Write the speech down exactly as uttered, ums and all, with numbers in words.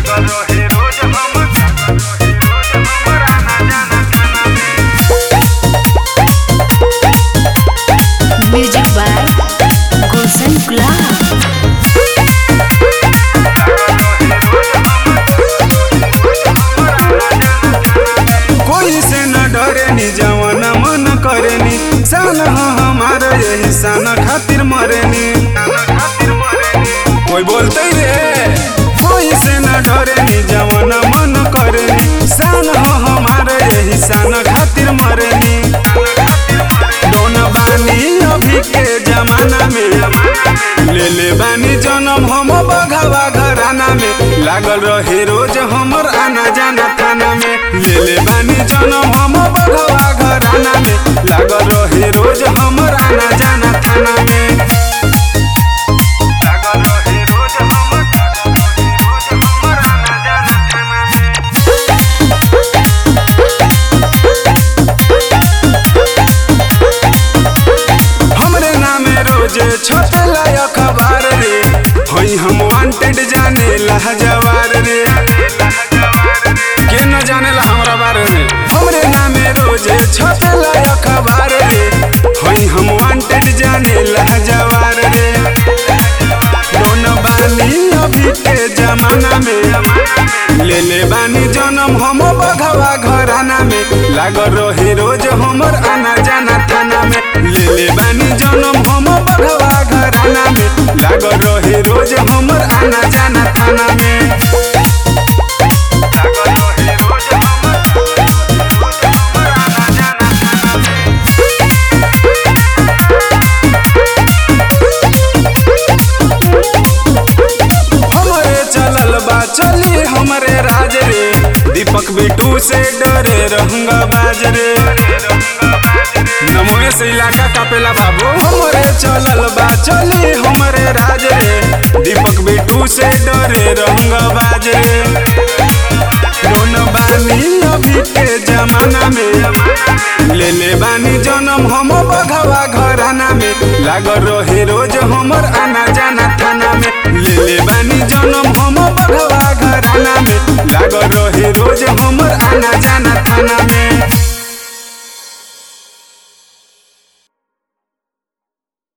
रहे रोज हम हमर आना जाना थाना में। म्यूजिक बाय गुलशन गुलाब। कोई से न डरेनी जवन मन करेनी सान हमार यही सान खातिर मरेनी। कोई बोलते रे कोई से न डरेनी जवन मन करेनी सान हमार यही सान खातिर मरेनी। दोन बानी अभी के जमाना में ले ले बानी जन्म हम बघावा घराना में लागल रहे रोज हमर आना जाना थाना में। ले ले बानी जन्म हम बघावा घराना में लागल रहे रोज हमर आना जाना थाना में। लागल रहे रोज हमर हमर आना जाना थाना में। हमरे नामे रोजे छपेला अखबार रे होई हम वांटेड जाने लहजवार रे। के न जाने ला हमरा बारे में हमरे नामे रोजे छपेला अखबार रे होई हम वांटेड जाने लहजवार रे। दोन बानी अभी के जमाना में ले ले बानी जन्म हम बघावा घराना में लागल रहे रोज हमर आना जाना थाना में। ले ले बानी जन्म हम बघावा घराना में लागल रहे रोज हमर आना जाना थाना में। लागल रहे रोज हमर हमर आना जाना थाना में। हमरे चलल बा चली हमरे राज रे दीपक बिटू से डरे रहूंगा बाज रे। नमोए से इलाका कापेला बाबू हमरे चलल बा चली हमरे राज रे दीपक बिटू से डरे रहूंगा बाज रे। दोन बानी अभी के जमाना में ले ले बानी जन्म हम बघावा घराना में लागल रहे रोज हमर आना जाना थाना में। ले ले बानी